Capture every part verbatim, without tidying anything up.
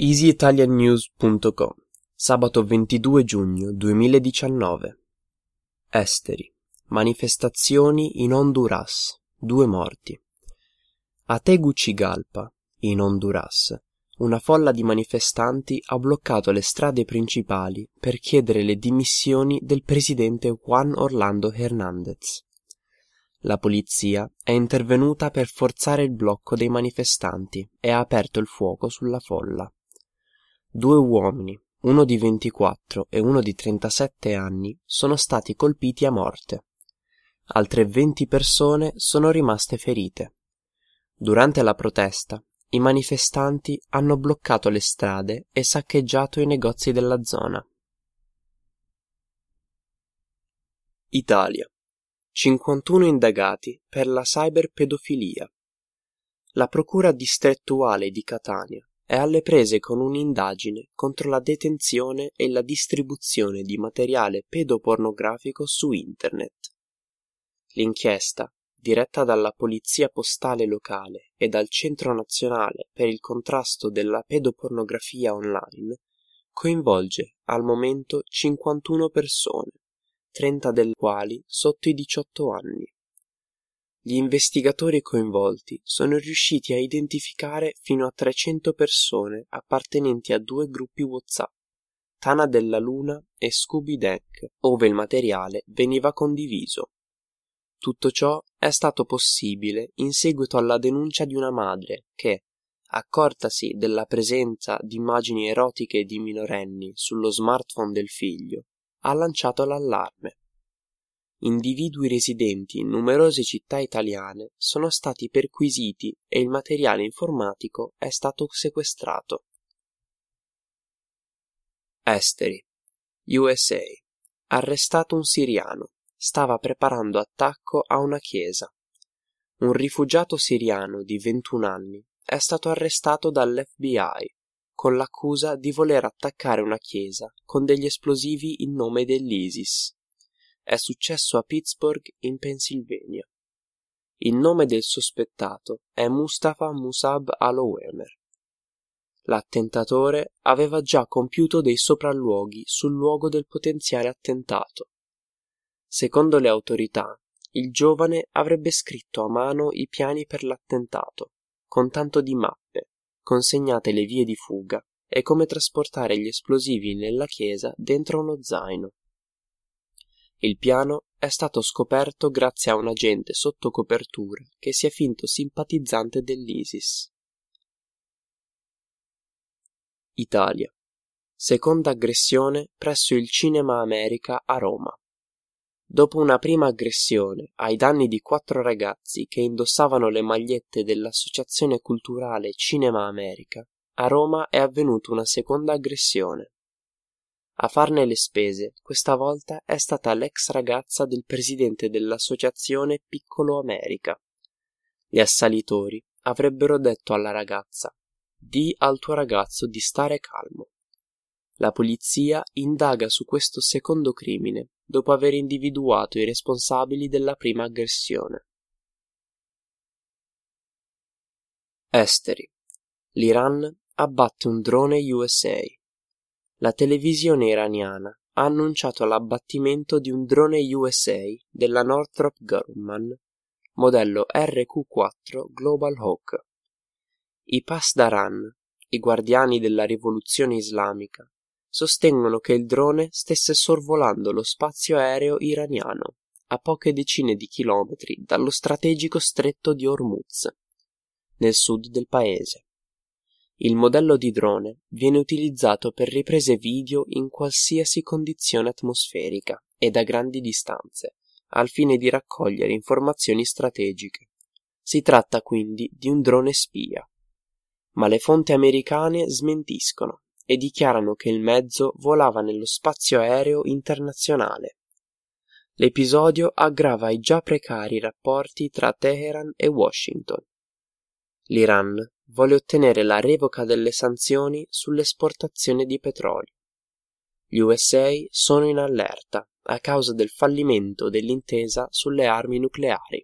easy italian news punto com, sabato ventidue giugno duemiladiciannove. Esteri. Manifestazioni in Honduras. Due morti. A Tegucigalpa, in Honduras, una folla di manifestanti ha bloccato le strade principali per chiedere le dimissioni del presidente Juan Orlando Hernández. La polizia è intervenuta per forzare il blocco dei manifestanti e ha aperto il fuoco sulla folla. Due uomini, uno di ventiquattro e uno di trentasette anni, sono stati colpiti a morte. Altre venti persone sono rimaste ferite. Durante la protesta, i manifestanti hanno bloccato le strade e saccheggiato i negozi della zona. Italia. cinquantuno indagati per la cyberpedofilia. La procura distrettuale di Catania è alle prese con un'indagine contro la detenzione e la distribuzione di materiale pedopornografico su internet. L'inchiesta, diretta dalla Polizia Postale locale e dal Centro Nazionale per il contrasto della pedopornografia online, coinvolge al momento cinquantuno persone, trenta delle quali sotto i diciotto anni. Gli investigatori coinvolti sono riusciti a identificare fino a trecento persone appartenenti a due gruppi WhatsApp, Tana della Luna e Scooby Dank, ove il materiale veniva condiviso. Tutto ciò è stato possibile in seguito alla denuncia di una madre che, accortasi della presenza di immagini erotiche di minorenni sullo smartphone del figlio, ha lanciato l'allarme. Individui residenti in numerose città italiane sono stati perquisiti e il materiale informatico è stato sequestrato. Esteri. U S A. Arrestato un siriano. Stava preparando attacco a una chiesa. Un rifugiato siriano di ventuno anni è stato arrestato dall'F B I con l'accusa di voler attaccare una chiesa con degli esplosivi in nome dell'ISIS. È successo a Pittsburgh, in Pennsylvania. Il nome del sospettato è Mustafa Musab Al-Omer. L'attentatore aveva già compiuto dei sopralluoghi sul luogo del potenziale attentato. Secondo le autorità, il giovane avrebbe scritto a mano i piani per l'attentato, con tanto di mappe, consegnate le vie di fuga e come trasportare gli esplosivi nella chiesa dentro uno zaino. Il piano è stato scoperto grazie a un agente sotto copertura che si è finto simpatizzante dell'ISIS. Italia. Seconda aggressione presso il Cinema America a Roma. Dopo una prima aggressione ai danni di quattro ragazzi che indossavano le magliette dell'Associazione Culturale Cinema America, a Roma è avvenuta una seconda aggressione. A farne le spese, questa volta, è stata l'ex ragazza del presidente dell'associazione Piccolo America. Gli assalitori avrebbero detto alla ragazza: «Di al tuo ragazzo di stare calmo». La polizia indaga su questo secondo crimine, dopo aver individuato i responsabili della prima aggressione. Esteri. L'Iran abbatte un drone U S A. La televisione iraniana ha annunciato l'abbattimento di un drone U S A della Northrop Grumman, modello R Q quattro Global Hawk. I Pasdaran, i guardiani della rivoluzione islamica, sostengono che il drone stesse sorvolando lo spazio aereo iraniano a poche decine di chilometri dallo strategico stretto di Hormuz, nel sud del paese. Il modello di drone viene utilizzato per riprese video in qualsiasi condizione atmosferica e da grandi distanze, al fine di raccogliere informazioni strategiche. Si tratta quindi di un drone spia. Ma le fonti americane smentiscono e dichiarano che il mezzo volava nello spazio aereo internazionale. L'episodio aggrava i già precari rapporti tra Teheran e Washington. L'Iran vuole ottenere la revoca delle sanzioni sull'esportazione di petrolio. Gli U S A sono in allerta a causa del fallimento dell'intesa sulle armi nucleari.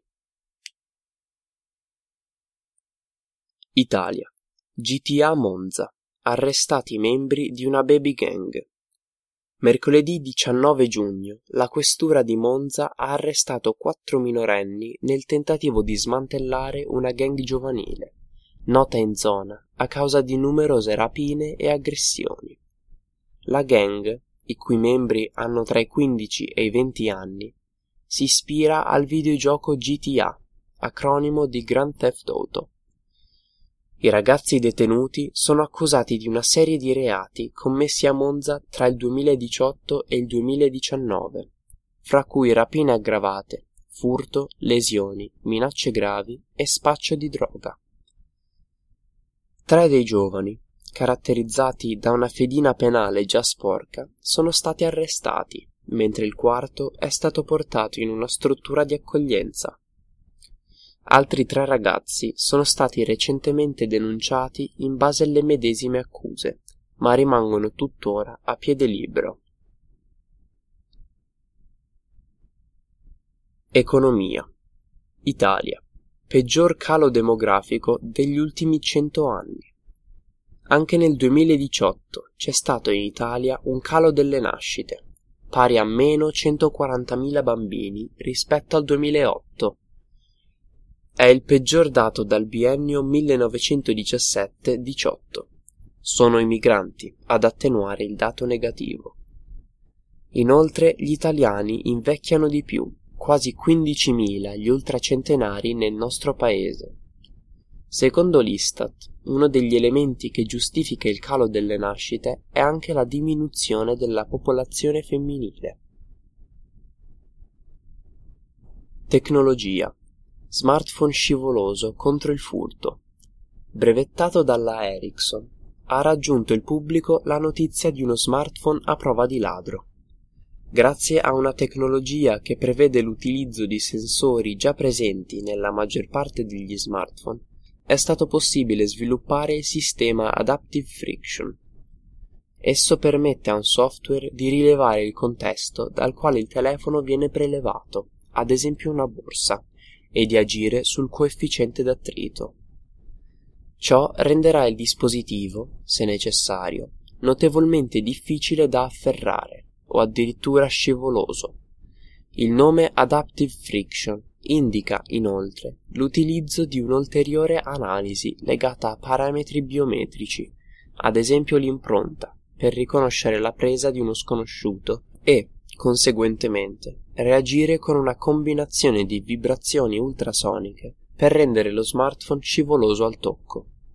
Italia. G T A Monza. arrestati i membri di una baby gang. Mercoledì diciannove giugno la questura di Monza ha arrestato quattro minorenni nel tentativo di smantellare una gang giovanile, nota in zona a causa di numerose rapine e aggressioni. La gang, i cui membri hanno tra i quindici e i venti anni, si ispira al videogioco G T A, acronimo di Grand Theft Auto. I ragazzi detenuti sono accusati di una serie di reati commessi a Monza tra il duemiladiciotto e il duemiladiciannove, fra cui rapine aggravate, furto, lesioni, minacce gravi e spaccio di droga. Tre dei giovani, caratterizzati da una fedina penale già sporca, sono stati arrestati, mentre il quarto è stato portato in una struttura di accoglienza. Altri tre ragazzi sono stati recentemente denunciati in base alle medesime accuse, ma rimangono tuttora a piede libero. Economia. Italia. Peggior calo demografico degli ultimi cento anni. Anche nel duemiladiciotto c'è stato in Italia un calo delle nascite, pari a meno centoquarantamila bambini rispetto al duemilaotto. È il peggior dato dal biennio millenovecentodiciassette diciotto. Sono i migranti ad attenuare il dato negativo. Inoltre gli italiani invecchiano di più, quasi quindicimila gli ultracentenari nel nostro paese. Secondo l'Istat, uno degli elementi che giustifica il calo delle nascite è anche la diminuzione della popolazione femminile. Tecnologia. Smartphone scivoloso contro il furto. Brevettato dalla Ericsson, ha raggiunto il pubblico la notizia di uno smartphone a prova di ladro. Grazie a una tecnologia che prevede l'utilizzo di sensori già presenti nella maggior parte degli smartphone, è stato possibile sviluppare il sistema Adaptive Friction. Esso permette a un software di rilevare il contesto dal quale il telefono viene prelevato, ad esempio una borsa, e di agire sul coefficiente d'attrito. Ciò renderà il dispositivo, se necessario, notevolmente difficile da afferrare o addirittura scivoloso. Il nome Adaptive Friction indica, inoltre, l'utilizzo di un'ulteriore analisi legata a parametri biometrici, ad esempio l'impronta, per riconoscere la presa di uno sconosciuto e, conseguentemente, reagire con una combinazione di vibrazioni ultrasoniche per rendere lo smartphone scivoloso al tocco.